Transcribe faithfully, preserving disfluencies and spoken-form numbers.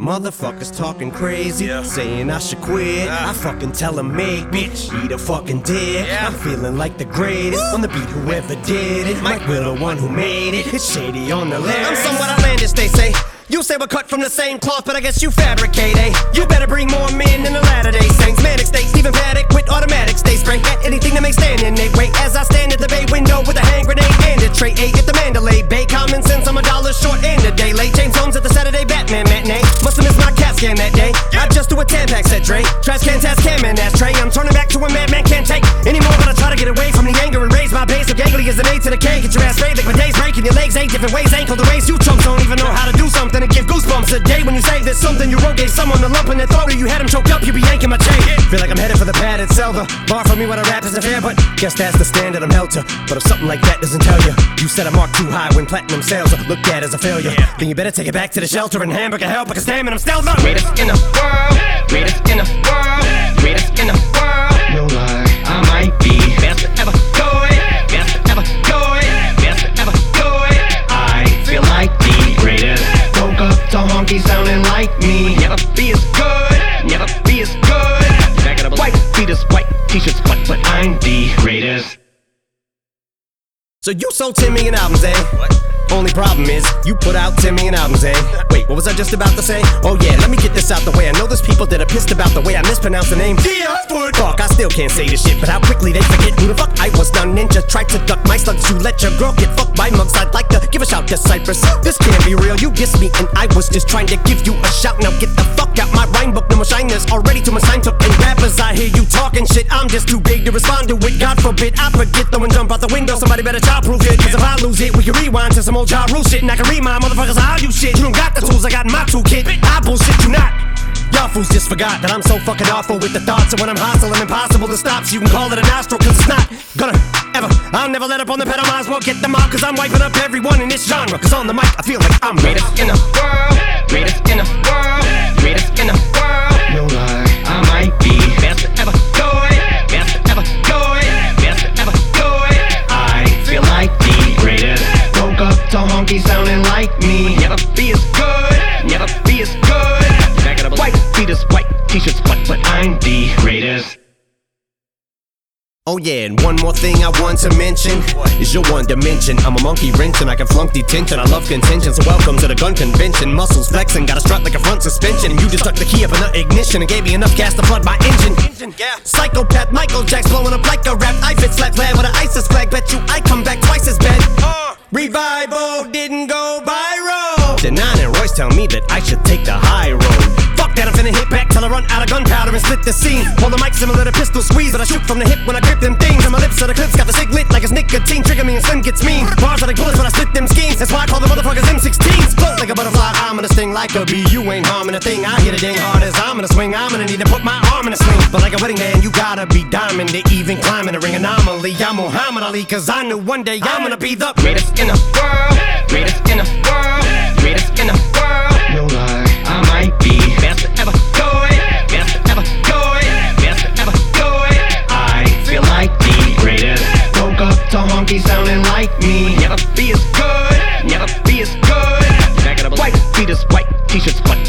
Motherfuckers talking crazy, Yeah. saying I should quit. Yeah. I fucking tell them make bitch, eat a fucking dick. Yeah. I'm feeling like the greatest on the beat, whoever did it. Mike Will, the one who made it. It's shady on the lyrics. I'm somewhat outlandish, they say. You say we're cut from the same cloth, but I guess you fabricate, eh? You better bring more men than the Latter-day Saints. Manic state, Stephen Paddock with automatics. They spray at anything that may stand in their way. As I stand at the bay window with a hand grenade and a tray, eh? At the Mandalay Bay, common sense, I'm a dollar short and a day late. James Holmes at the Saturday Batman matinee. Must have missed my CAT scan that day. I just do a Tampax, said Dre. Trash can, task cam, and ashtray. I'm turning back to a madman can't take anymore, but I try to get away from the anger and raise my base. So gangly as an A to the K. Get your ass sprayed like my days breaking your legs eight different ways. Ankle to raise. You chumps don't even know how to do something and give goosebumps a day when you say there's something you wrote. Gave someone a lump in their throat or you had him choked up. You be yanking my chain. Feel like I'm headed for the padded cell. The bar for me when I rap isn't fair, but guess that's the standard I'm held to. But if something like that doesn't tell you, you set a mark too high when platinum sales are looked at as a failure, then you better take it back to the shelter and hamburger help. Because damn it, I'm still the Greatest in the world, greatest in the world, greatest in the world. No lie, I might be best to ever do it, best to ever do it, best to ever do it. I feel like the greatest. Woke up to honky sounding like me. Never be as good, never be as good. White feeters, white t-shirts, but but I'm the greatest. So you sold ten million albums, eh? What? Only problem is, you put out ten million albums, eh? Wait, what was I just about to say? Oh yeah, let me get this out the way. I know there's people that are pissed about the way I mispronounce the name. Yeah, foot. Fuck, I still can't say this shit, but how quickly they forget who the fuck I was. Now ninja tried to duck my slugs. You let your girl get fucked by mugs. I'd like to give a shout to Cypress. This can't be real, you dissed me and I was just trying to give you a shout. Now get the fuck out my rhyme book. No more shiners, already to my sign took. And rappers, I hear you talking shit. I'm just too big to respond to it. God forbid I forget though and jump out the window. Somebody better child-proof it. Cause if I lose it, we can rewind to some old Ja Rule shit. And I can remind motherfuckers how you shit. You don't got the tools, I got my toolkit. I bullshit you not. Y'all fools just forgot that I'm so fucking awful with the thoughts. And when I'm hostile and impossible to stop, so you can call it a nostril. Cause it's not gonna ever. I'll never let up on the pedal, might as well get them out. Cause I'm wiping up everyone in this genre. Cause on the mic I feel like I'm Greatest in the world, greatest in the world, greatest in the world. No lie, I might be best to ever do it, best to ever do it, best to ever do it. I feel like the greatest. Woke up to honky sounding like me. Never be as good, never be as good. White feeters, white t-shirts, but but I'm the greatest. Oh yeah, and one more thing I want to mention is your one dimension. I'm a monkey wrenching, I can flunk detention. I love contention, so welcome to the gun convention. Muscles flexing, got a strut like a front suspension. And you just stuck the key up in the ignition and gave me enough gas to flood my engine. Yeah. Psychopath Michael Jack's blowing up like a rap. I fit slap glad with an ISIS flag. Bet you I come back twice as bad. Uh. Revival didn't go viral. Denon and Royce tell me that I should take the high road. Fuck that, I'm finna hit back till I run out of gunpowder and split the scene. Hold the mic similar to pistol squeeze, but I shoot from the hip when I grip them things. And my lips are the clips, got the cig lit like it's nicotine. Trigger me and Slim gets mean. Bars are like bullets when I split them schemes. That's why I call the motherfuckers M sixteens. Float like a butterfly, I'm gonna sting like a bee. You ain't harming a thing, I hit a dang hard as I'm gonna swing. I'm gonna need to put my arm in a sling. But like a wedding band, you gotta be diamond to even climb in the ring anomaly. I'm Muhammad Ali, cause I knew one day I'm gonna be the Greatest in the world, greatest in the world, greatest in the world. No lie, I might be best to ever do it, best to ever do it, best to ever do it. I feel like the greatest. Woke up to honky sounding like me. Never be as good, never be as good. White feeters, white t-shirts, but